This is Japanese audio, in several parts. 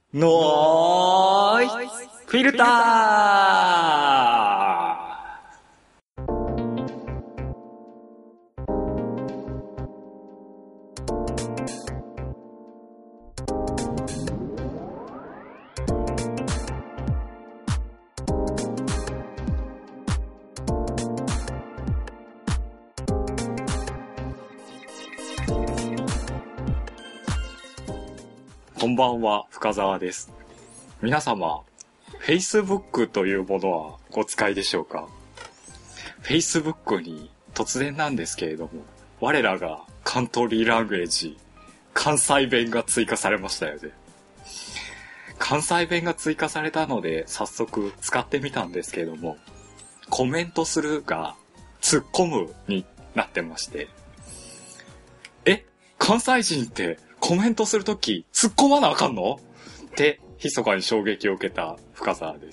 ノイズフィルター。こんばんは、深澤です。皆様、Facebook というものはご使いでしょうか？ Facebook に突然なんですけれども、我らがカントリーラングエージ、関西弁が追加されましたよね。関西弁が追加されたので、早速使ってみたんですけれども、コメントするが突っ込むになってまして、関西人ってコメントするとき突っ込まなあかんの？って密かに衝撃を受けた深澤です。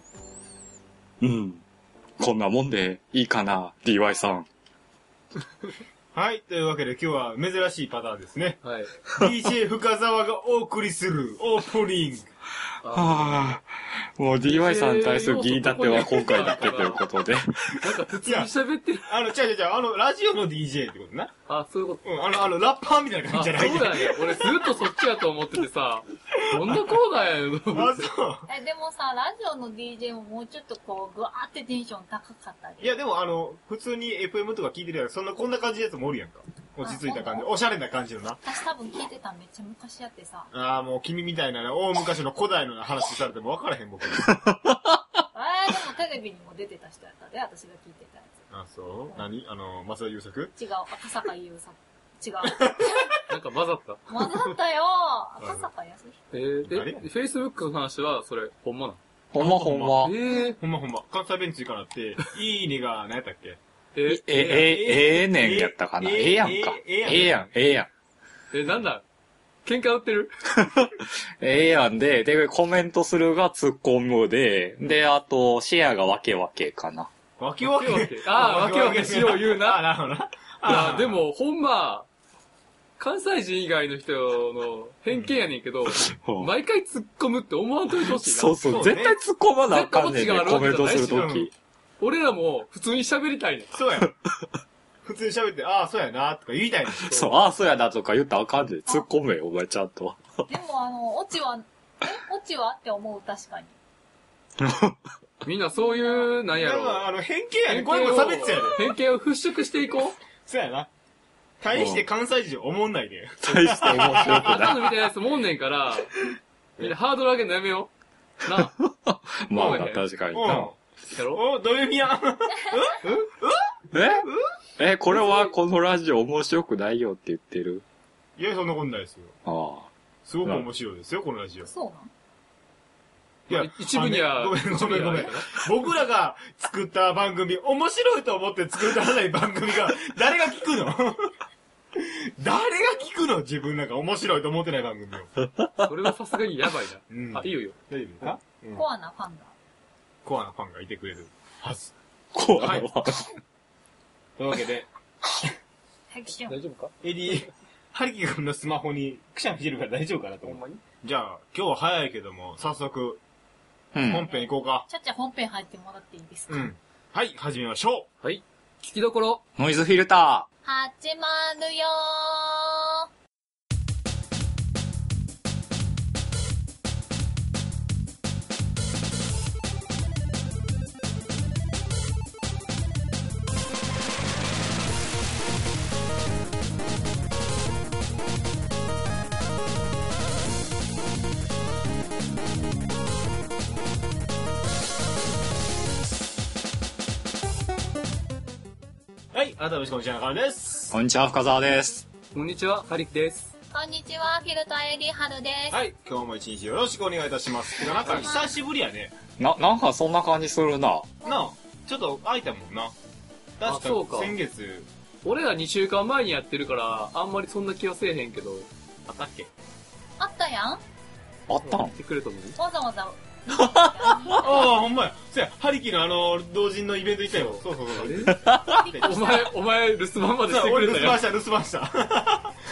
こんなもんでいいかな DY さん。 はい、というわけで今日は珍しいパターンですね。 はい。 DJ 深澤がお送りするオープニング。 はぁ、もう DY さんに対する議員立ては今回だけということで。 なんか普通に喋ってる。 違う、ラジオの DJ ってことな。 あ、そういうこと。 ラッパーみたいな感じじゃない。 そうだね。俺ずっとそっちやと思っててさ、どんなコーナーやよ。 あ、そう。 でもさ、ラジオの DJ ももうちょっとこう、ぐわーってテンション高かったり。 いや、でも普通に FM とか聞いてるやつ、こんな感じのやつもおるやんか。落ち着いた感じ。おしゃれな感じのな。 私多分聞いてためっちゃ昔やってさ。 ああ、もう君みたいなね、大昔の古代の話されても分からへん、僕。 でもテレビにも出てた人やったで、私が聞いてたやつ。 あ、そう何松田優作？ 違う、赤坂優作。違う。 なんか混ざった。 混ざったよ赤坂康で、Facebook の話は、それ、ほんまなの？ ほんま。 ほんま。関西弁追加なって、いいねが何やったっけ？ ねんやったかな。やんか。やん。 なんだ喧嘩売ってる？ やんで、コメントするが突っ込むで、あと、シェアがわけかな。 わけわけわけわけしよう言うな。 なるほどな。 いや、でも、ほんま、関西人以外の人の偏見やねんけど、毎回突っ込むって思わんといてほしいな。 そう、絶対突っ込まなあかんねんね、コメントするとき。 俺らも普通に喋りたいねん。 そうや。普通に喋って、ああ、そうやな、とか言いたいねん。 そう、ああ、そうやなとか言ったらあかんねん。突っ込めよ、お前ちゃんと。 でもオチはって思う、確かに。 みんなそういう、なんやろ。 偏見やねん。これも差別やで。 偏見を払拭していこう。 そうやな。大して関西人思んないで。 大して面白くあない。 のみたいなやつもんねんから、みんなハードル上げんのやめよう。なあ。 まあ、確かにな。 やろ？ どういう意味や？ これはこのラジオ面白くないよって言ってる？ いや、そんなことないですよ。 ああ。 すごく面白いですよ、このラジオ。 そうなん？ いや、 一部には、 ごめん。僕らが作った番組、面白いと思って作らない番組が、誰が聞くの？誰が聞くの？自分なんか面白いと思ってない番組を。 それはさすがにやばいな。いいよ。 大丈夫か？ コアなファンが。 コアなファンがいてくれるはず。 コアなファン。 というわけで、 大丈夫か？ ハリキ君のスマホにくしゃみしてるから大丈夫かなと思う。じゃあ、今日は早いけども、早速、本編行こうか。 ちゃっちゃ本編入ってもらっていいですか？ はい、始めましょう。はい。聞きどころ。 ノイズフィルター。 始まるよー。 はい、改めましてこんにちは、中野です。 こんにちは、深澤です。 こんにちは、ハリキです。 こんにちは、フィルター AD ハルです。 はい、今日も一日よろしくお願いいたします。てか、なんか久しぶりやね。 なんかそんな感じするな。 なあ、ちょっと空いたもんな。確か先月。 俺ら2週間前にやってるから、あんまりそんな気はせえへんけど。 あったっけ？ あったやん？ あったん？ 言ってくれたのに。 わざわざ。 ああ、ほんまや。そうや、ハリキの同人のイベント行ったよ。そう。 お前、留守番までしてくれたよ。 俺留守番した。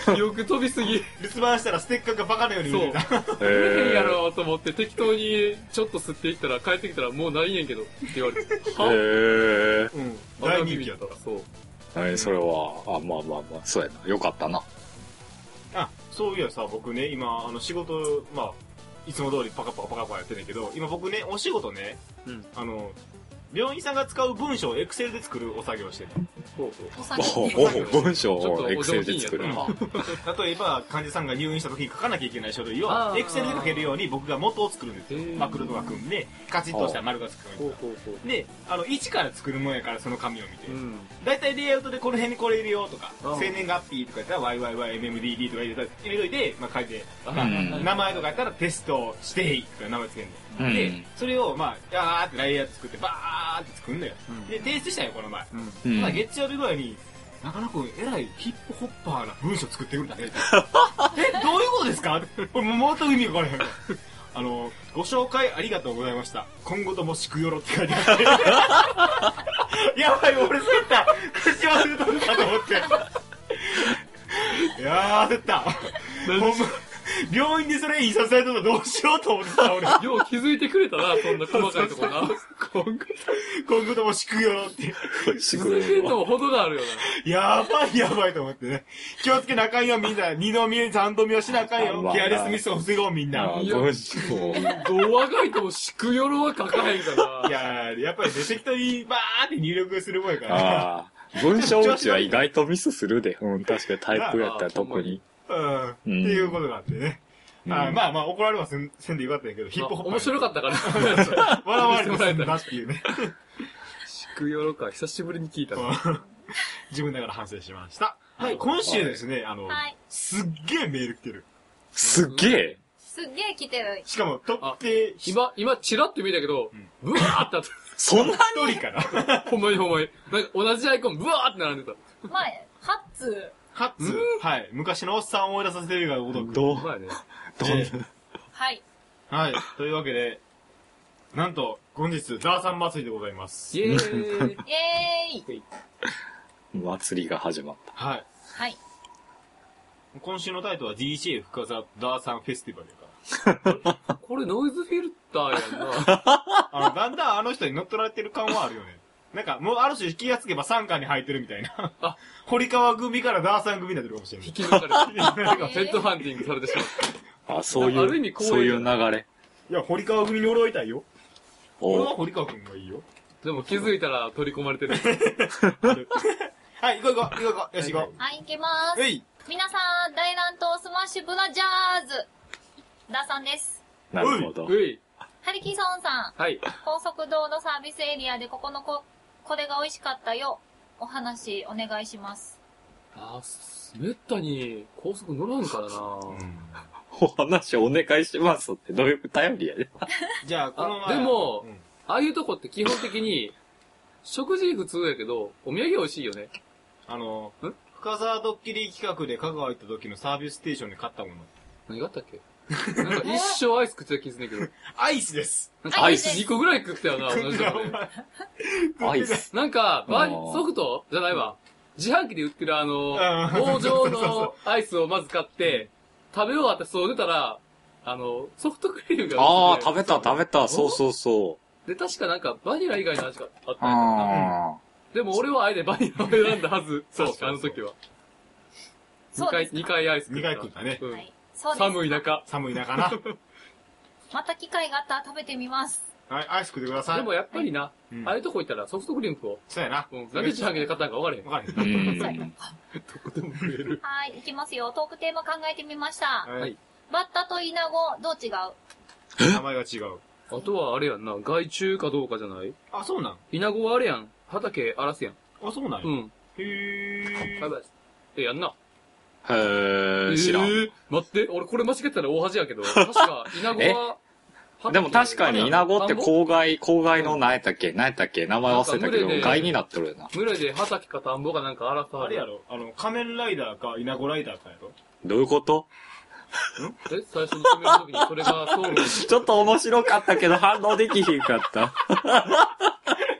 記憶飛びすぎ。 留守番したらステッカーがバカのように売れた。 売れへんやろと思って適当にちょっと吸っていったら帰ってきたらもうないんやけどって言われて。はへうん。大人気やった。 そう。 え。それは、まあまあまあ、そうやな。よかったな。 あ、そういやさ、僕ね、今、仕事、まあ、いつも通りパカパカパカパカやってんだけど、今僕ね、お仕事ね、 うん。 病院さんが使う文章をエクセルで作るお作業をしてる。 そうそう。 お酒文章をエクセルで作るな。 例えば、患者さんが入院した時に書かなきゃいけない書類をあ、ーエクセルで書けるように僕が元を作るんですよへ。ーマクロとか組んで、カチッとした丸がつくほうほうほう。 で、一から作るもんやからその紙を見て。 うん。 大体レイアウトでこの辺にこれ入れようとか、 あー生年月日とかやったら YYYMMDD とか入れといて、まあ書いて、 あん名前とかやったらテスト指定とか名前つけるの。 うんで、それをまあ、やーってライアー作ってバーって作るのよ。 うんで、提出したよ、この前。 うん。 うんまあ月曜日ぐらいに、中野くん、えらいヒップホッパーな文章作ってくるんだね。どういうことですかこれもう全く意味がわからへん。ご紹介ありがとうございました。今後ともしくよろって書いてあって。やばい、俺焦った。口忘れとったと思って。いやー、焦った。ほんま病院でそれ印刷されたらどうしようと思ってた、俺。 よう気づいてくれたな、そんな細かいとこな。 今後ともしくよろって。 気づけんのも程があるよやばいやばいと思ってね。気をつけなあかんよ、みんな。二度見、三度見をしなあかんよ。 まあケアレスミスを防ごう、みんな。 いや文章を。 な。童話書いてもしくよろは書かへんから。 いやー、やっぱりね、適当にバーって入力するもんやから。 ああ。文章打ちは意外とミスするで。うん、確かにタイプやったら特に。 うん。っていうことがあってね。まあまあ、怒られはせんでよかったんやけど、ヒップホップ。 面白かったから。 笑われてもなっていうね。 しくよろか、久しぶりに聞いた。 自分ながら反省しました。はい、今週ですね、 はいすっげえメール来てる。 すっげえ。 すっげえ来てる。 しかも、特定今、チラッと見たけど、ブワーってあっそんな一人かな。 た。ほんまにほんまに。なんか同じアイコン、ブワーって並んでた。 前、ハッツ。 かつ、はい、昔のおっさんを思い出させてるがごとく。 どう、 まあね。 はい。 はい、というわけで、なんと、本日、ダーさん祭りでございます。 イェーイ。 イェーイ。 祭りが始まっはい。 はい。 今週のタイトルは DJ 深澤ダーさんフェスティバルやかこれノイズフィルターやんな。 ら。だんだんあの人に乗っ取られてる感はあるよね。なんか、もうある種気がつけば傘下に入ってるみたいな。 あ堀川組からダーさん組になってるかもしれない引。き抜かれて。なんかペットハンティングされてしまった。あ、そういある意味う、 光栄そういう流れ。 いや、堀川組に俺はいたいよ。俺はお堀川君がいいよ。 た。でも気づいたら取り込まれてる。 はい、行こう行こう、行こう行こう。よし行こはい、行きますう。。えい。 皆さん、大乱闘スマッシュブラジャーズ。ダーさんです。 なるほど。 うい。 ハリキソンさん。 はい。 高速道路サービスエリアでこれが美味しかったよ。お話お願いします。 めったに高速乗らんからな。 お話お願いしますってどういう頼りやね。 じゃあ、このあ前。 でもうんああいうとこって基本的に、食事普通やけど、お土産美味しいよね。 深沢ドッキリ企画で香川行った時のサービスステーションで買ったもの。 何があったっけなんか一生アイス食ってた気すんねんけど。 アイスです。 なんかアイス 2個ぐらい食ったよな、同じとこで。 アイス。 なんか、 あーソフトじゃないわ。自販機で売ってるん棒状のアイスをまず買って、食べ終わってそう出たら、ソフトクリームがああ、 売ってて食べた食べた。そうそうそう。 で、確かなんかバニラ以外の味があったんやあでも俺はあえてバニラを選んだはず。そうそうそう、 あの時は。 そうですか 2回アイス食 2 った。 回食ったね。 うんはい。そうです。 寒い中。 寒い中な。 また機会があったら食べてみます。 はい、アイス食ってください。 でもやっぱりな、 うんああいうとこ行ったらソフトクリーム食おう。 そうやな。 うん。なんで自販機で買ったんか分からへん。 わかるあ。うん。 そうやなどこでも食える。 はい、いきますよ。トークテーマ考えてみました。 ははいい。 バッタとイナゴ、どう違う？ 名前が違う。 あとはあれやんな、害虫かどうかじゃないあ、そうなんイナゴはあれやん。畑荒らすやん。 あ、そうなんや。 うん。 へー。 やばい。やんな。 へえ、知らん。 待って、俺これ間違ってたら大恥やけど、確か、イナゴは、 でも確かにイナゴって郊外の何やったっけ名前忘れたけど、害になってるよな。 群れで畑か田んぼかなんか荒らさあれやろ仮面ライダーかイナゴライダーかやろどういうこと最初に決めるときにそれがそうの。 ちょっと面白かったけど反応できひんかった。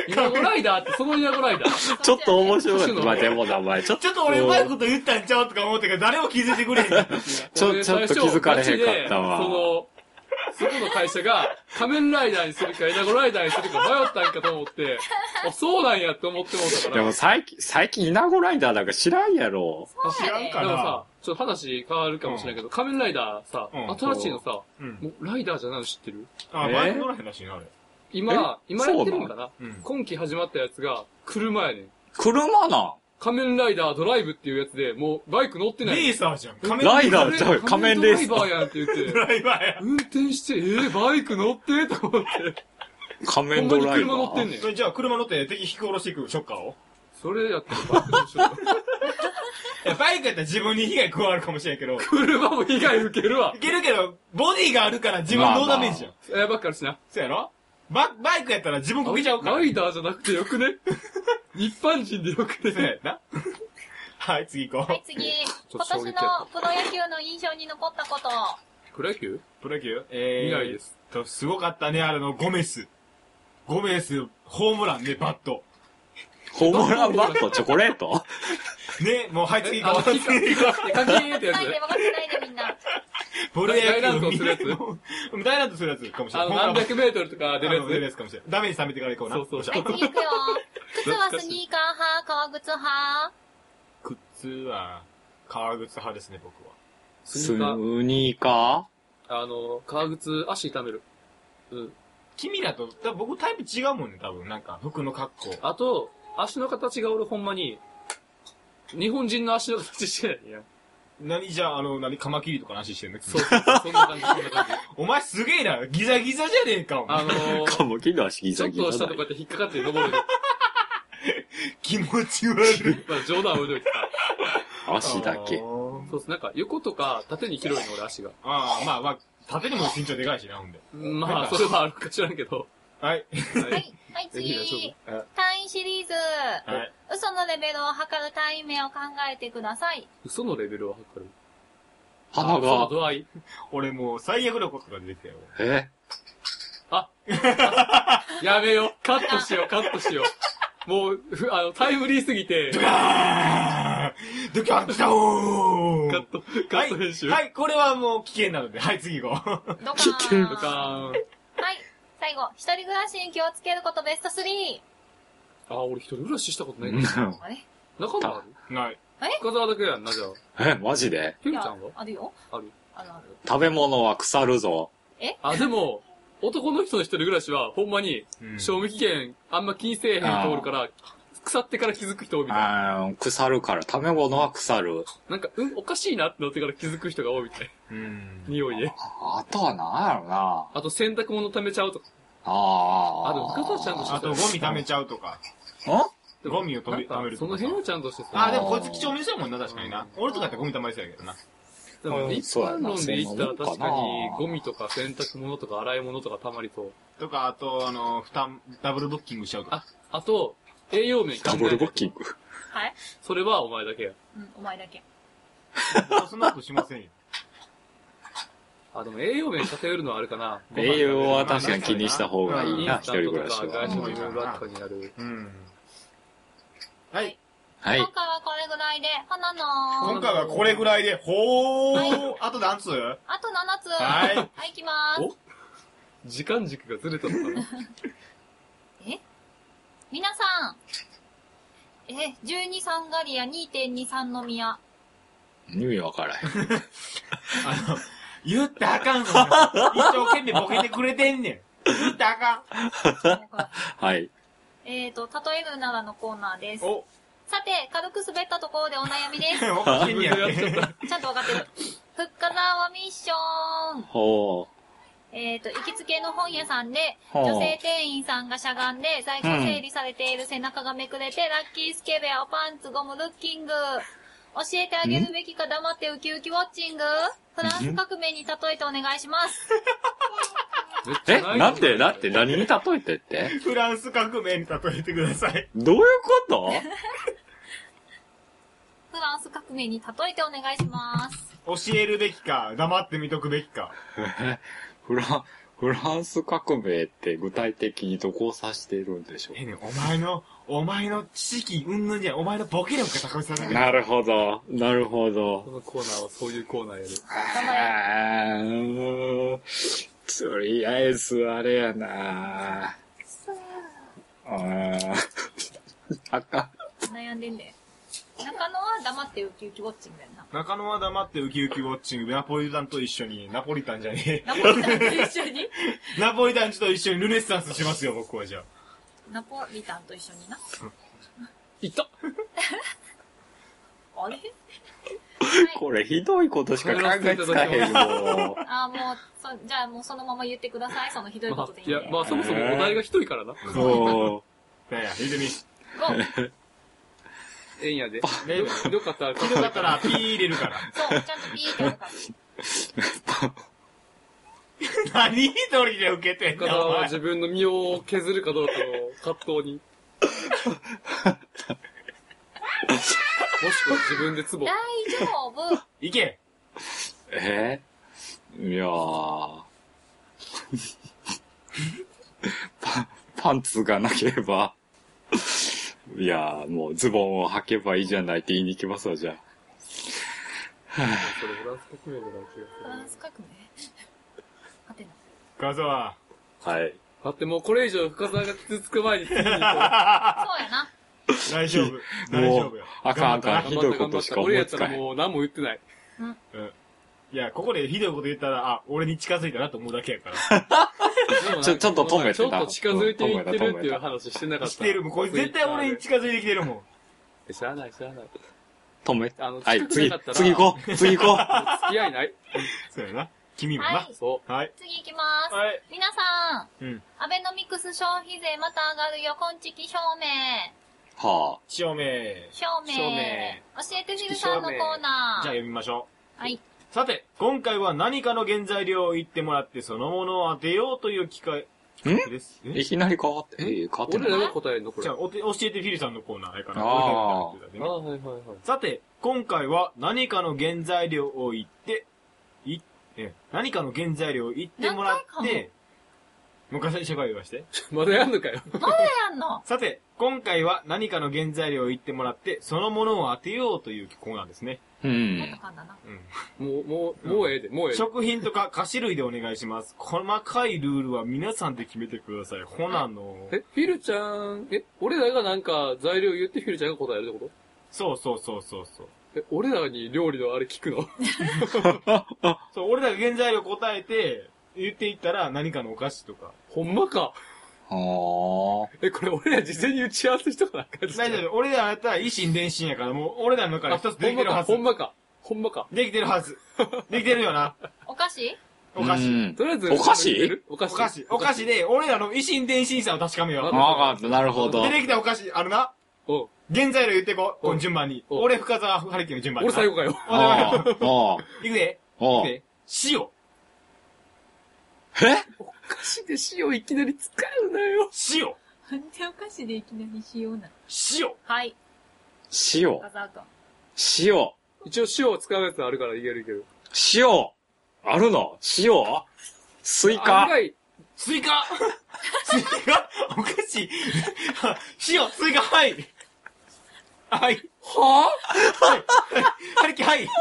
イナゴライダーってそのイナゴライダー。 ちょっと面白い。 そうねまあでも名前、ちょっちょっと俺うまいこと言ったんちゃうとか思ったけど、誰も気づいてくれへんかったっていうちょっと気づかれへんかったわ。 そこの会社が仮面ライダーにするかイナゴライダーにするか迷ったんかと思って、あ、そうなんやって思ってもったから。 でも最近イナゴライダーなんか知らんやろ。 知らんかな。 でもさ、ちょっと話変わるかもしれないけど、仮面ライダーさ、新しいのさ、もうライダーじゃないの知ってる？ あ、バイク乗らへんらしいな、あれ。 今やってるんかな？今期始まったやつが、車やねん。 車なん仮面ライダードライブっていうやつで、もうバイク乗ってない。 レーサーじゃん。 ライダーちゃうよ。仮面レーサー。 ドライバーやんって言って。 ドライバーや。 運転して、バイク乗ってと思って。 仮面ドライバー。 車乗ってんねん。 じゃあ車乗って敵引き殺していくショッカーをそれやったらバイクどうしようバイクやったら自分に被害加わるかもしれんけど。 車も被害受けるわ。 いけるけど、ボディがあるから自分ノーダメージじゃん。 ばっかりしな。 そうやろバイクやったら自分こけちゃうから。 ライダーじゃなくてよくね一般人でよくね。 そうやな。はい、次行こう。 はい、次。今年のプロ野球の印象に残ったこと。 プロ野球見ないです。 すごかったね、ゴメス、ホームランね、バット。 ホームランバット、チョコレートね、もう、はい、次行こう。次行こう。 カキーンってやつ。 分かってないでみんな。 プロ野球大乱闘するやつ大乱闘するやつかもしれない。 何百メートルとか出るやつ。 出るやつかもしれない。ダメに冷めてから行こうな。 そう。 はい、次行くよ。靴はスニーカー派、革靴派。 靴は、革靴派ですね、僕は。 スニーカー革靴、足痛める。 君らと、僕タイプ違うもんね、多分。なんか、服の格好。 あと、足の形が俺ほんまに、日本人の足の形してないやん。 じゃあ、カマキリとかの足してんの？ そう、そんな感じ。 お前すげえな、ギザギザじゃねえか、お前。 カマキリの足ギザギザ。 ちょっと下とかって引っかかって登る。 気持ち悪い。 まあ冗談を置いといてさ。 足だけ。 そうっす、なんか横とか縦に広いの俺足が。 まあ、縦にも身長でかいしな、ほんで。 まあ、それはあるか知らんけど。 はい。 はい、次。単位シリーズ。嘘のレベルを測る単位名を考えてください。 嘘のレベルを測る。 鼻が。 度合い。 俺もう最悪なことが出てきたよ。 やめよ。カットしよう。もう、タイムリーすぎて。 ドキャー来たおーカット編集。 はい、これはもう危険なので、はい、次行こう。 危険。 ドカーン。 はい、最後。一人暮らしに気をつけることベスト3。 俺一人暮らししたことないから。 あれ中野ある？ ない。 深沢だけやんな、じゃあ。 マジで？ ひるちゃんは？ あるよ。 ある。 食べ物は腐るぞ。 でも、男の人の一人暮らしは、ほんまに、賞味期限あんま気にせえへんとおるから、腐ってから気づく人多いみたいな。 腐るから、食べ物は腐る。 なんか、おかしいなってなってから気づく人が多いみたい。匂いで。 あとはなんやろな。 あと洗濯物溜めちゃうとか。でも深沢ちゃんとしてあとゴミ溜めちゃうとか。ゴミを溜めるとか。 その辺はちゃんとしてさ。 でもこいつ貴重にしてるもんな、確かにな。俺とかってゴミ溜まりそうやけどな。 でも一般論で言ったら確かに、ゴミとか洗濯物とか洗い物とか溜まりそう。 とか、あと、ダブルブッキングしちゃうとか。 あと、栄養面ダブルブッキング。 はい。 それはお前だけや。 お前だけ。 そんなことしませんよ。 でも栄養面偏るのはあるかな。 栄養は確かに気にした方がいいな、一人暮らしは。 外食もいろいろあったになる。 はい。 はい。 今回はこれぐらいで、 今回はこれぐらいで、ほー。あと何つ？ あと7つ。 はい。 はい、行きまーす。 時間軸がずれたのかな皆さん。12三ガリア 2.2 三宮。 意味わからへん。 言ったらあかんぞ。一生懸命ボケてくれてんねん。言ったらあかん。 はい。 例えるならのコーナーです。さて、軽く滑ったところでお悩みです。 分かってんねや。 ちゃんと分かってる。ふっかざわミッション。 ほう。 行きつけの本屋さんで、女性店員さんがしゃがんで、在庫整理されている背中がめくれて、ラッキースケベア、パンツ、ゴム、ルッキング。教えてあげるべきか黙ってウキウキウォッチング。フランス革命に例えてお願いします。 なんで何に例えてってフランス革命に例えてください。 どういうことフランス革命に例えてお願いします。 教えるべきか、黙って見とくべきか。 フフランス革命って具体的にどこを指しているんでしょう？ お前の知識うんぬんじゃん。お前のボケ力が高めされる。 なるほど、なるほこど。 のコーナーはそういうコーナーやる。 とりあえずあれやなあかん。 悩んでんで。中野は黙ってウキウキウォッチングやんな。 中野は黙ってウキウキウォッチング、ナポリタンと一緒に、ナポリタンじゃねえ。 ナポリタンと一緒にナポリタンと一緒にルネッサンスしますよ、僕はじゃあ。 ナポリタンと一緒にな。 いったあれこれひどいことしか考えつかへんもあ、もう、じゃあもうそのまま言ってください。そのひどいことでいいんで。 いや、まあそもそもお題がひどいからな。 う。もいやいや、言うてみ。 5。 ええんやで。 ねひどかったら、 ひどかったらピー入れるから。 そう、ちゃんとピーってやるから。 何一人で受けてん深だ、お前。 田は自分の身を削るかどうかの葛藤に。もしくは自分でツボ。 大丈夫。 いけ。 いやパンツがなければ、いやもうズボンを履けばいいじゃないって言いに行きますわ、じゃあ。 それフランス革命の気がする。 フランス革命はてな。 画像は。 はい。 だってもうこれ以上深澤が傷つく前に次に行こう。 そうやな。 大丈夫。大丈夫よ。 あかんあかん。ひどい頑張った頑張った。 ことしか思俺やったらいつかへん。 もう何も言ってない。 いや、ここでひどいこと言ったら、あ、俺に近づいたなと思うだけやから。 ちょっと止めてちょっと近づいていってるっていう話してなかった。 してる。もうこいつ絶対俺に近づいてきてるもん。 しゃあないしゃあない。 止め。 あのはい、 近く次なかった、ら次行こう、次行こう。 付き合いない。 そうやな。君もなはい。 そはい。 次行きます。 はい。 皆さん、 うん。 アベノミクス消費税また上がるよ、こんちき証明。 は証明。 証明。 証明教えてフィルさんのコーナじゃあー。 読みましょはい。 う。さて、今回は何かの原材料を言ってもらってそのものを当てようという機会です。 あ。いきなり変わって、変わってない。 俺らが答えるのこれ。 じゃあ、教えてフィルさんのコーナーやから。 あー俺が言ったらあ、はいはいはい。 さて、今回は何かの原材料を言って、何かの原材料を言ってもらって、もう一回最初から言わして。 まだやんのかよ。 まだやんのさて、今回は何かの原材料を言ってもらって、そのものを当てようというコーナーですね。 うもっとん。 噛んだな。 もうええで、もうええで。 食品とか菓子類でお願いします。細かいルールは皆さんで決めてください。ほなの。 フィルちゃん、俺らがなんか材料言ってフィルちゃんが答えるってこそう。 と俺らに料理のあれ聞くのそう、俺らが原材料答えて、言っていったら何かのお菓子とか。 ほんまか。 はこれ俺ら事前に打ち合わせしとかなあかん大丈夫。俺らやったら維心伝心やから、もう俺らの中で一つできてるはずほ。んまか。 できてるはず。できてるよな。 お菓子お菓子。 うんとりあえず、 お菓子お菓子お菓子。お菓子で、俺らの維心伝心さを確かめよう。 わかった、なるほど。 出てきたお菓子、あるな。 お原材料言ってこう。この順番に。 お俺、深澤、春樹の順番に。 俺最後かよ。 お願いします。 ああ、 いくで。 ああ。 いくで。塩。 お菓子で塩いきなり使うなよ。 塩。 なんでお菓子でいきなり塩なの塩。 はい。 塩。 ガザー君。 塩。 一応塩を使うやつあるからいけるいける。 塩。あるの塩スイカ案外スイカスイカお菓子塩、スイカ、はい。はい。 ははい。春樹、はい。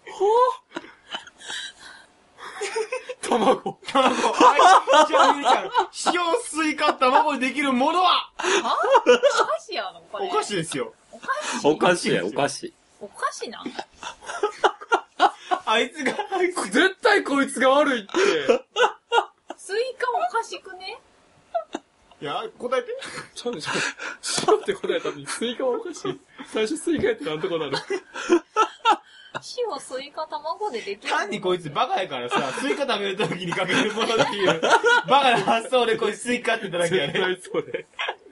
卵。 卵。はい。じゃあ、ゆうちゃん。塩、スイカ、卵でできるものはお菓子やのこれ。 お菓子ですよ。 お菓子や、お菓子。 お菓子なんあいつが、 絶対こいつが悪いって。 スイカおかしくねいや、答えて。 ちゃうねん。塩って答えたのにスイカはおかしい。最初スイカやってなんとかなる。 塩、スイカ、卵でできる。 単にこいつバカやからさ、スイカ食べるときにかけるものっていう、バカな発想でこいつスイカって言っただけや絶ね。 対そうで。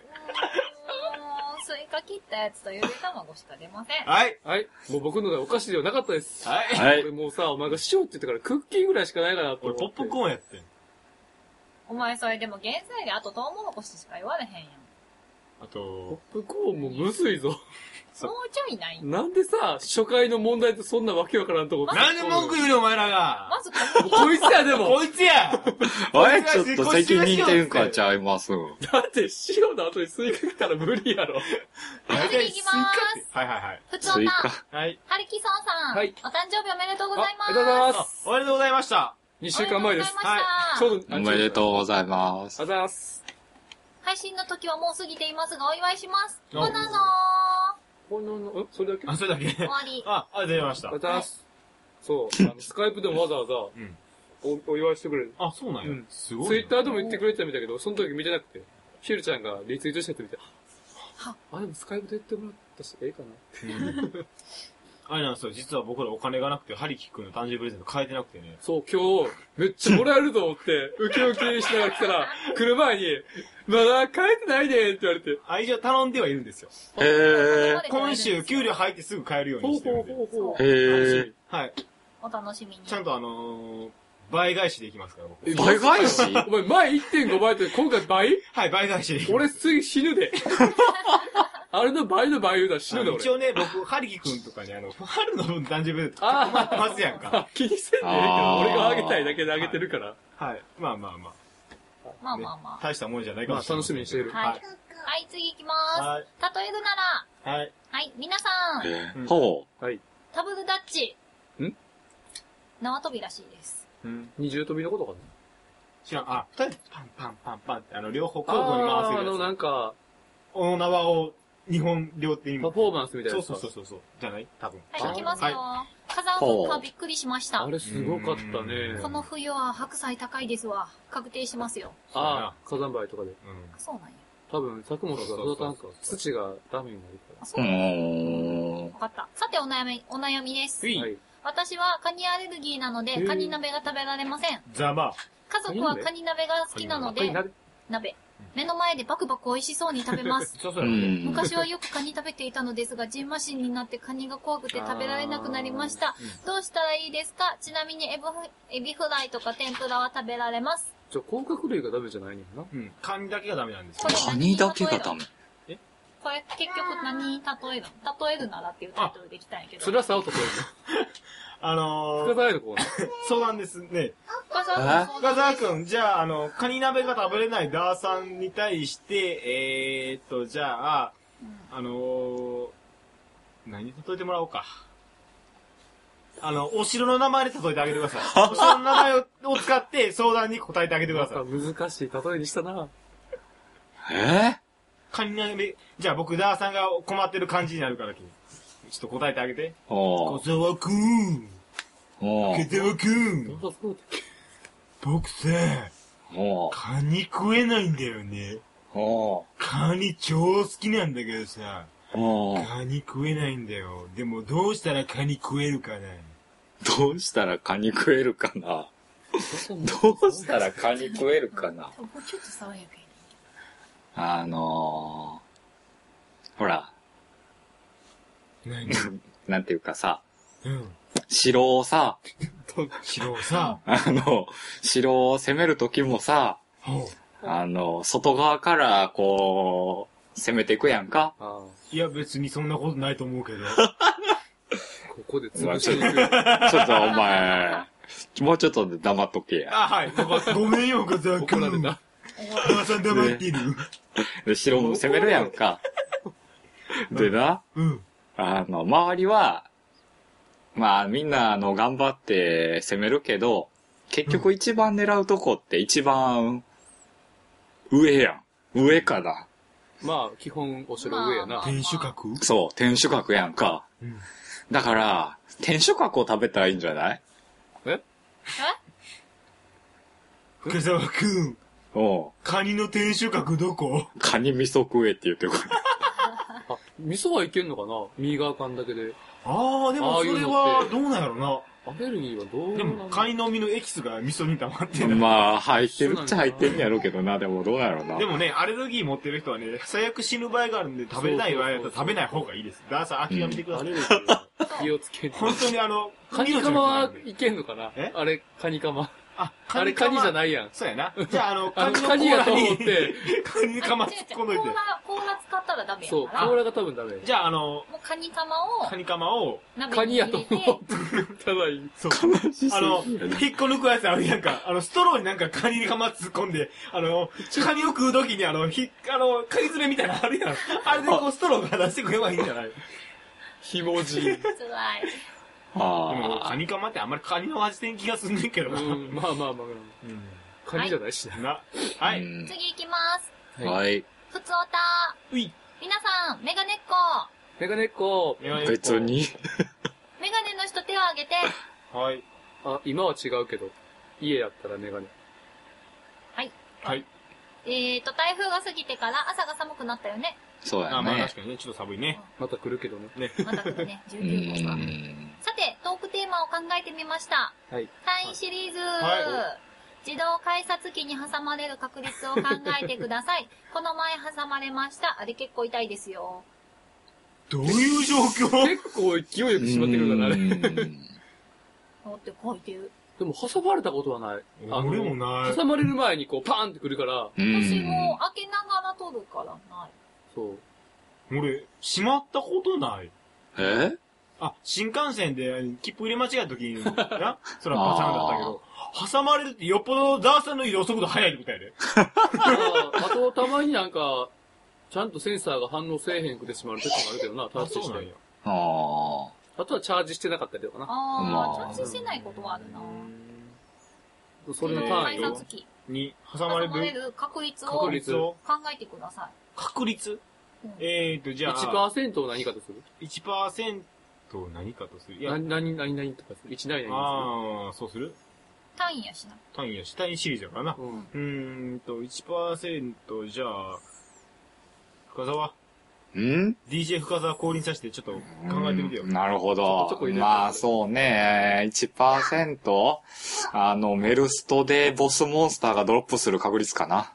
スイカ切ったやつとゆで卵しか出ません。 はい。 はい。もう僕のでお菓子ではなかったです。 はい。 はい俺。もうさ、お前が塩って言ったからクッキーぐらいしかないかなと俺思って。 ポップコーンやってん。 お前それでも原材料あとトウモロコシしか言われへんやん。 あポッと、 プコーンもむずいぞ。 もうちょいないなんでさ、初回の問題ってそんなわけわからんとこ。 なんで文句言うねん、お前らが。 まずこいつやでも。 こいつやあれちょっと責任転嫁ちゃいます。 だって塩の後にスイカ来たら無理やろ。 次いきまーす。 はいはいはい。 ふつおた。 スイカ。 はい。 はりきそんさん。 はいお誕生日おめでとうございます。 ありがとうございます。 おめでとうございました。 2週間前です。 おめでとうございました。 ちょうど、 おめでとうございますありがとうご。ざいます。 配信の時はもう過ぎていますが、お祝いします。 おバナナそれだけあ、それだけ終わり。 ありがとうございましたありがとうご。ざいます。そう、スカイプでもわざわざうん。 お祝いしてくれる。 あ、そうなんやうん。 すごいな。 ツイッターでも言ってくれてたみたいだけど、その時見てなくて、ヒルちゃんがリツイートしててみて、あ、でもスカイプで言ってもらったし、ええかな。 あれなんですよ、実は僕らお金がなくて、ハリキ君の誕生日プレゼント買えてなくてね。 そう、今日、めっちゃもらえると思って、ウキウキしながら来たら、来る前に、まだ帰ってないでって言われて。 一応頼んではいるんですよ。 へ今週給料入ってすぐ買えるようにしてるんで。 ほー。へー。 はい。 お楽しみに。 ちゃんと倍返しでいきますから、僕。 倍返しお前前 1.5 倍って今回倍はい、倍返しでいきます。 俺次死ぬで。あれの倍の倍言うたら死ぬで俺。 一応ね、僕、ハリキ君とかに春の分誕生日プレゼント買ってますやんか。 気にせんでええけど、俺があげたいだけであげてるから。 はい。まあまあまあ。 まあまあまあ。 大したもんじゃないかもしれない。 楽しみにしてる。 はい。はい、次いきまはいーす。例えるなら、 はい。 はい、皆さん、 ほはい。 タブルダッチ。 ん縄跳びらしいです。 うん。 二重跳びのことかな。 知らん。あ、二人でパンパンパンパンって、両方交互に回せるやつ。 なんか、 おの縄を2本両手に。 パフォーマンスみたいなそうやつか。 そう。じゃない多分。 はい、いきますよ。 は火山噴火びっくりしましたあ。れすごかったね。 この冬は白菜高いですわ。確定しますよ。 ああ、火山灰とかで。 うん。 そうなんや。 多分、作物が育たんか、土がダメになるかあ、 う。 そううなんや。 ーん。 わかった。さてお悩みです。 ういら。はい。 私はカニアレルギーなので、 へーカニ鍋が食べられません。 ざま。 家族はカニ鍋が好きなので、 カニ鍋鍋。目の前でバクバク美味しそうに食べます。 そうそうう。うん。 ん。 昔はよくカニ食べていたのですが、ジンマシンになってカニが怖くて食べられなくなりました。どうしたらいいですか？ちなみにエビフライとか天ぷらは食べられます。 甲殻類がダメじゃないねんな。 うん。カニだけがダメなんですよこ。れカニだけがダメ。 これ結局何に例えるの？例えるならっていうタイトルでいきたいけど。 辛さを例えるの。深沢のコーナー。 そうなんですね。 深澤君深澤くん、じゃあ、カニ鍋が食べれないダーさんに対して、じゃあ、何例えてもらおうか。お城の名前で例えてあげてください。お城の名前を使って相談に答えてあげてください。 難しい例えにしたな。 カニ鍋、じゃあ僕、ダーさんが困ってる感じになるから、君ちょっと答えてあげて。小沢くん。小沢くん。僕さ、カニ食えないんだよね。カニ超好きなんだけどさ、カニ食えないんだよ。でもどうしたらカニ食えるかな？ どうしたらカニ食えるかな？どうしたらカニ食えるかな？ もうちょっと爽やかに。 ほら、 何？ なんていうかさ、 うん。 城をさ、 城をさ、 城を攻めるときもさ、 ほう。 外側からこう、攻めていくやんか。 ああ。 いや別にそんなことないと思うけど。 ここで潰しに行く。 ちょっとお前、もうちょっとで黙っとけや。 あ、はい。ごめんよ、小沢くん。 怒られた。 ダーさん黙ってる。 で、城も攻めるやんか。でな、 うん。 周りは、まあみんな頑張って攻めるけど、結局一番狙うとこって一番上やん。上かな。 まあ、基本お城上やな。 天守閣？ そう、天守閣やんか。 うん。 だから、天守閣を食べたらいいんじゃない？ 小沢くん、 おう。 カニの天守閣どこ？ カニ味噌食えって言ってくる。 あ、味噌はいけんのかな右側間だけで。 ああ、でもそれはどうなんやろな。 アレルギーはどうでも、カニの身のエキスが味噌に溜まってんだ。 まあ、入ってるっちゃ入ってんやろうけどな、でもどうやろうな。 でもね、アレルギー持ってる人はね、最悪死ぬ場合があるんで、食べれない場合だったら食べない方がいいです。ダーさん諦めてください。 アレルギーは気をつけて。 本当にカニカマはい命のけんのかなえあれ、カニカマ。 あ、 あれカニじゃないやん。 そうやな。じゃあ、 カニやと思っに、 て、 カニカマ突っ込んどいて。 コーラ使ったらダメやそう、 から。 甲羅が多分ダメ。 じゃあ、 もうカニカマをカニカマを、 カニ鍋に入れやと思ってて、 ただいい。 そう。引っこ抜くやつあるやんか。ストローになんかカニカマ突っ込んで、カニを食うときにカニ爪みたいなのあるやん。あれでこう、ストローが出してくればいいんじゃない？ ひもじい。 辛い。 でも、 あカニカマってあんまりカニの味せん気がすんねんけどな。 うん、まあまあまあ。カニじゃないしな。 はい。 うん次行きます。 はい。 ふつおた。 うい。 皆さん、メガネっ子。 メガネっ子。 別に。 メガネの人手を挙げて。 はい。 あ、今は違うけど。家やったらメガネ。 はい。 はい。 台風が過ぎてから朝が寒くなったよね。 そうやまあね確。かにね、ちょっと寒いね。 また来るけどね。 また来るね、 う 19号が。 ん。 さて、トークテーマを考えてみました。 はい。 単位シリーズ。 は自動改札機に挟まれる確率を考えてください。この前挟まれました。あれ結構痛いですよ。 どういう状況？ 結構勢いよく閉まってくるからね。 持って書いてる。 でも挟まれたことはない。 俺もない。 挟まれる前にこうパーンってくるから、 私も開けながら撮るからない。 そう。 俺、閉まったことない。 えあ、新幹線で切符入れ間違えた時に、な、それはパチャンだったけど、挟まれるってよっぽどダーさんの移動速度速いみたいで。 あと、たまになんか、ちゃんとセンサーが反応せえへんくてしまう時もあるけどな、タッチして。 ああ。 あとはチャージしてなかったりとかな。 まあチャージしてないことはあるな。 それの自動単位を改札機。 に挟挟まれるまれる確率を確考率をえてくださ確率い。 じゃあ、 1% を何かとする 1% を何かとする。いや、 何とかする ?1 何々 ああ、そうする単位やしな。 単位やし、単位シリーズやからな。 する。うん。 1%じゃあ、深沢ん ?DJ 深沢降臨させてちょっと考えてみてよ。 なるほちょこちょこ入れど。 てまあそうね、1%? メルストでボスモンスターがドロップする確率かな。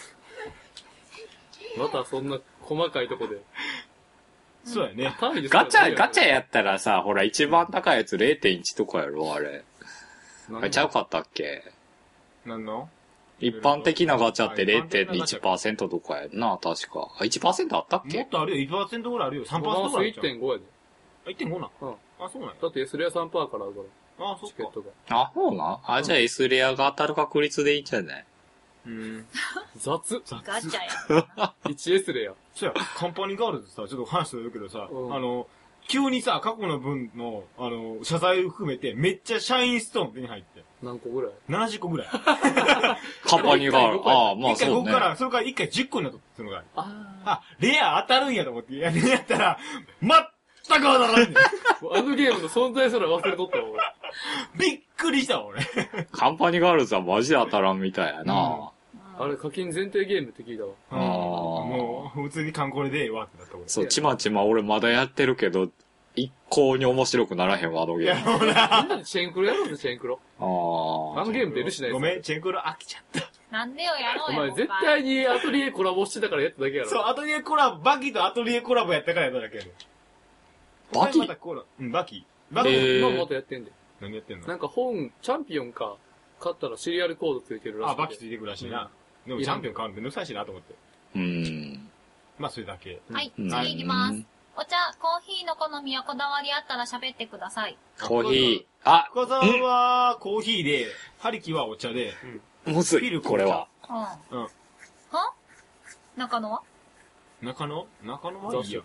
またそんな細かいとこで。 そうやね。 単位でガチャやったらさ、ほら一番高いやつ 0.1 とかやろ、あれ。あれちゃうかったっけ？ なんの一般的なガチャって 0.1% とかやんな、確か。あ、1% あったっもけっとあるよ、1% ぐらいあるよ。3% ボーナスぐらいあるじゃん。 1.5やで。 あ、1.5な。 うん。 あ、そうなんや。 だって S レア 3% からあるから、 あ、そっか。 チケットが。 あ、そうなんあ、じゃあ S レアが当たる確率でいいんじゃない？ 雑。 ガチャや。 1S レア。 そうや、カンパニーガールズさ、ちょっと話するけどさ、 うん急にさ、過去の分の、謝罪を含めて、めっちゃシャインストーン手に入って。 何個ぐらい 70個ぐらい。 カンパニーがある。ああ、まあ一回そうね。 5個から、それから1回10個になったそのが。 ああ、レア当たるんやと思って、やったら、全く当たらんねん。 あのゲームの存在すら忘れとったわ、 びっくりしたわ、俺。 カンパニーガールズはマジで当たらんみたいやな。 俺。あれ課金前提ゲームって聞いたわ。 もう、普通に観光でええわってなった俺。 そう、ちまちま俺まだやってるけど、一向に面白くならへんわ、あのゲーム。 みんなでチェーンクロやろうぜ、チェーンクロ。 ああのゲーム出るしないごめん、チェンクロ飽きちゃった。 なんでよ、やろうよ。 お前絶対にアトリエコラボしてたからやっただけやろ。 そう、アトリエコラボ、バキとアトリエコラボやったからやっただけやねん。 バキまたコラうん、バキ。バキ、 今もまたやってんで。 何やってんのなんか本、チャンピオンか、買ったらシリアルコードついてるらしい。 あ、バキついてくるらしいな。でもチャンピオン買うのめんどくさいしなと思って。まあ、それだけ。 はい、 うん次いきます。お茶、コーヒーの好みやこだわりあったら喋ってください。 コーヒー。あ、 深沢はコーヒーで、ハリキはお茶で、 むずい、 ビールこれは。 うん。 うん。 は中野は中野はいいよ。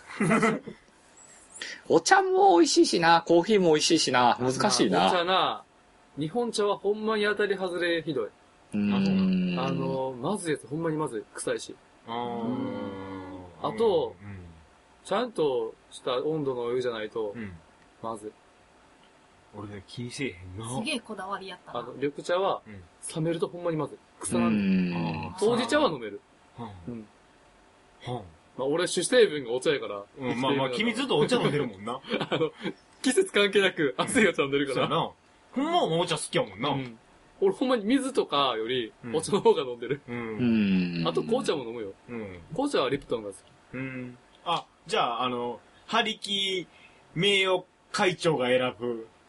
お茶も美味しいしな、コーヒーも美味しいしな、難しいお茶な。 な、日本茶はほんまに当たり外れひどい。まずいやつほんまにまずい。臭いし。あとちゃんとした温度のお湯じゃないと、まずい。 俺ね、気にせえへんな。 すげえこだわりやったな。 緑茶は、冷めるとほんまにまずい。腐なんで。ほうじ茶は飲める。まあ俺主成分がお茶やから。 まあまあ、君ずっとお茶飲んでるもんな。 季節関係なく熱いお茶飲んでるから。 そうやな。ほんまお茶好きやもんな。 俺ほんまに水とかより、お茶の方が飲んでる。あと紅茶も飲むよ。紅茶はリプトンが好き。 あ、じゃあ、ハリキ名誉会長が選ぶ、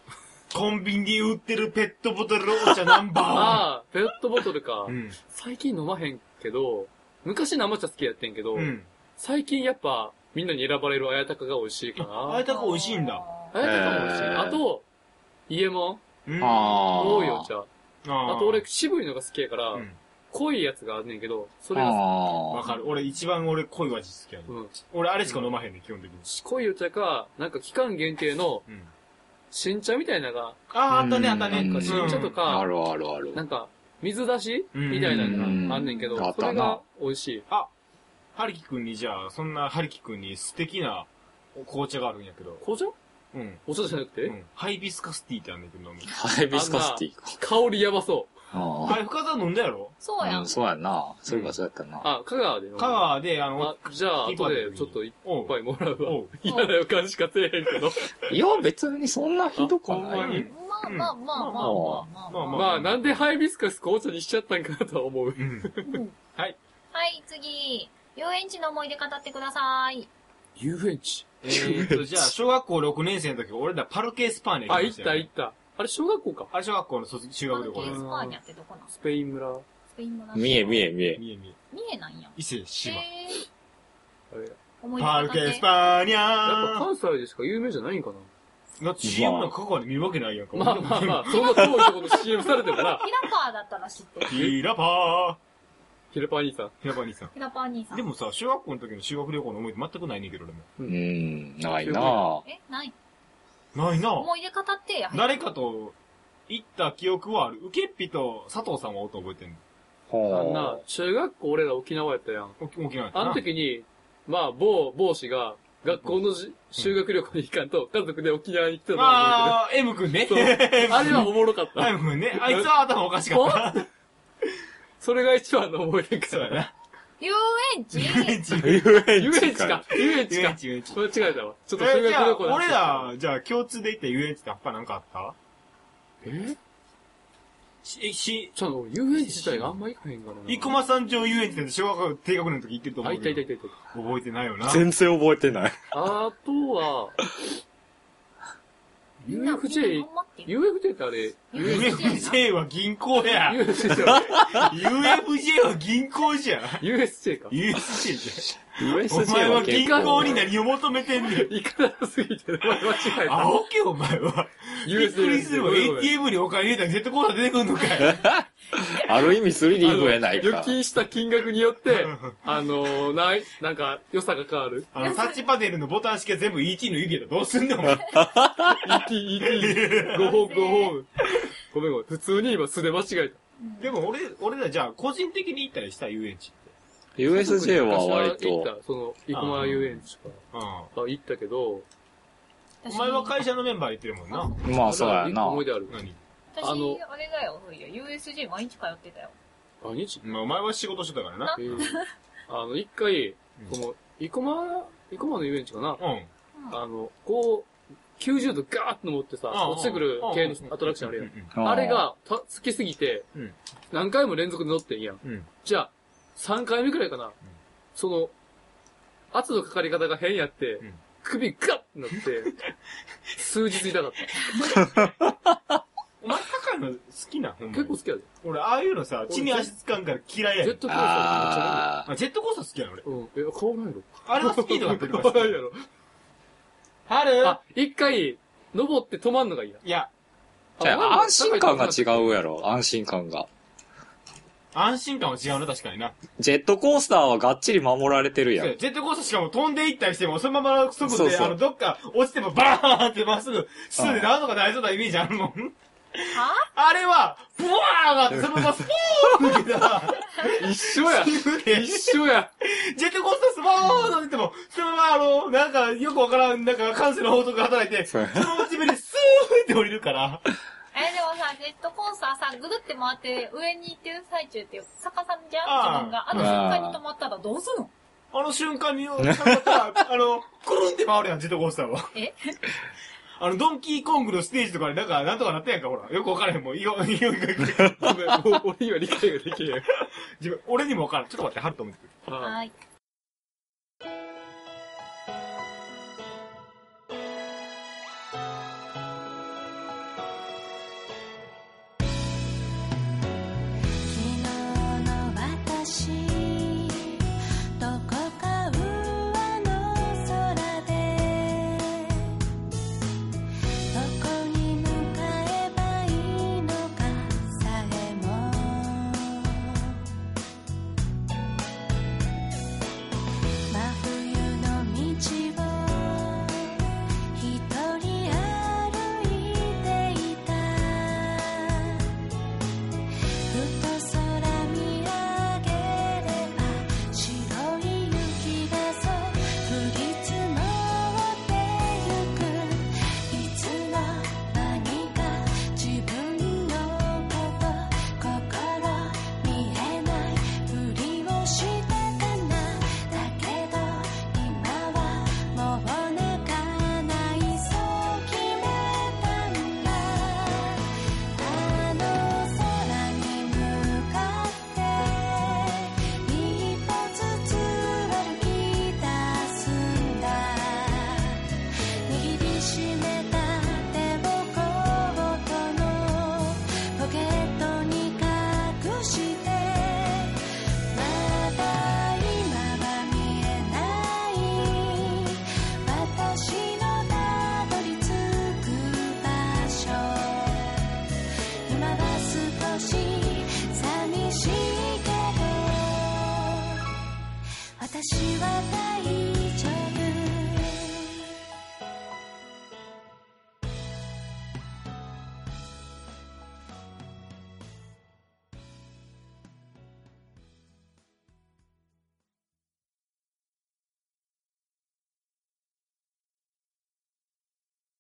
コンビニで売ってるペットボトルお茶ナンバー。 ああ、ペットボトルか。 うん。 最近飲まへんけど、昔生茶好きやってんけど、 うん。 最近やっぱみんなに選ばれる綾鷹が美味しいかな。 あやたか美味しいんだ。 綾鷹も美味しい。あと、伊右衛門うん。 多いお茶。 ああと俺渋いのが好きやから、 うん濃いやつがあんねんけど、それがわかる。俺一番濃い味好きやねうん。 俺あれしか飲まへんねん、基本的に。 濃いお茶か、なんか期間限定のうん。 新茶みたいなのが、 あったね、あったね。 なんか新茶とかあるあるある。 なんか水出しうんみたいなのがあんねんけど、 あったなそれが美味しい。 ハリキ君にじゃあ、そんなハリキ君に素敵な紅茶があるんやけど。 紅茶うん。 お茶じゃなくて、 うん。ハイビスカスティーってあんねんけど飲む。 ハイビスカスティーか。 香りやばそう。 ああれ、深澤飲んだやろあ。 そうやん。 そうやな。そういえばそうやったな。 あ、香川で飲む。 香川で、 あ、じゃあ、後でちょっといっおうぱいもらうわおう。 嫌な予感しかせえへんけど。 いや、別にそんなひどくほんまにない。 まあまあまあまあまあまあまあ。 まあ、なんでハイビスカス紅茶にしちゃったんかなとは思う。 うん。はい。 はい、次。遊園地の思い出語ってください。 遊園地。 じゃあ、小学校6年生の時、俺らパルケ・エスパーニャあ、行っ行きましたよねた行った。あれ、小学校か。 あれ小学校の修学旅行です。 パルケスパーニャってどこなん？ スペイン村。 スペイン村。 見え見え見え。 見え見え。 三重なんや。 伊勢島。 へあれ。 ー。思いパルケ・出語ってエス。パーニャやっぱー関西でしか有名じゃないんかだって CM なんか香川で見るわけないやんか。 な。まあまあまあ、そんな遠いところで CM されてもな。 ヒラパーだったら知ってる。 ヒラパヒレパー兄さん。 ー。ヒラパー兄さん。 ヒラパー兄さん。 でもさ、小学校の時の修学旅行の思い出全くないねんけど、俺も。 ないなえ、ない。 ないな。 思い出語ってや。 誰かと行った記憶はある。ウケッピと佐藤さんはおった覚えてんの。 あんなは、 中学校俺ら沖縄やったやん。 沖縄やったな。 あの時に、まあ、某氏が、学校の修学旅行に行かんと、家族で沖縄に来てたのはあー、M 君ね。 覚えてる。そう。あれはおもろかった。 M 君ね。あいつは頭おかしかった。 それが一番の思い出かそうやな。 遊園地遊園地。 遊遊園地か。遊園地か遊園。地、遊園地。 間違えたわ。ちょっと修学じゃあ、 旅行俺ら、じゃあ共通で行った遊園地ってやっぱなんかあったちょっと遊園地自体があんま行かへんからな。 生駒山城遊園地って小学校低学年の時行ってると思あ、 う行ったけど。 行った行った行っ覚えてないよな。 全然覚えてない。 た。あとは、 みんな UFJ 頑張ってよ。 UFJ ってあれ、 UFJ は銀行や。 UFJ UFJ は銀行じゃん。 USJ か。 UFJ じゃん。お USJ 前はは結構銀行に何を求めてんねん。 行かなさすぎて、間違えた。 青けお前は。びっくりするわ。 ごめんごめん ATM にお金入れたらジェットコースター出てくんのかい。 ある意味 3D やないか。 預金した金額によって、なんか、良さが変わる。 タッチパネルのボタン式は全部 ET の指やったらどうすんねん、お前。 ET、5本、5本。ごめんごめん。普通に今素で間違えた。 でも俺らじゃあ個人的に行ったりした遊園地って。 USJ は割と。 行った、その、生駒遊園地か。 うん。 行ったけど、 お前は会社のメンバーで行ってるもんな。 まあそうやな。 思い出ある。 何私、あれだよ、USJ 毎日通ってたよ。 毎日まあお前は仕事してたからな。 一回、その、生駒の遊園地かな。 うん。 こう、90度ガーッと登ってさ、落ちてくる系のアトラクションあるやん。あれが、好きすぎて、何回も連続で乗ってんやん。じゃあ、3回目くらいかな。その、圧のかかり方が変やって、首ガッてなって、数日痛かった。 お前高いの好きなほんまに結構好きやで。 俺、ああいうのさ、地に足つかんから嫌いやねん。 ジェットコースターめっちゃジェットコースター好きやの俺。 うん。変わらないのあれのスピードが出る変からわらないやろ。 春一回、登って止まんのがいいな。 いや、 じゃあ安心感が違うやろ、安心感が。 安心感は違うな、確かにな。 ジェットコースターはがっちり守られてるやん。 ジェットコースターしかも飛んでいったりしても、そのままの速度で、 そうそうどっか落ちてもバーンってまっすぐ、スーでなんとか大丈夫なイメージあるもん。 はあれは、ブワーがあって、そのままスポーン抜けた。 一緒や。一緒や。 ジェットコースタースポーンと出ても、そのままなんかよくわからん、なんか関数の法則が働いて、その地面でスーって降りるから。 でもさ、ジェットコースターさ、ぐるって回って上に行ってる最中って逆さじゃん自分が。あの瞬間に止まったらどうすんの？ あの瞬間に、たまったら、くるんって回るやん、ジェットコースターは。 えドンキーコングのステージとかでなんとかなったやんか、ほら。よくわからへん、もう。ごめん、 ごめん、もう俺には理解ができへん。 俺にもわからん。ちょっと待って、ハルト思ってくる。 はい。 私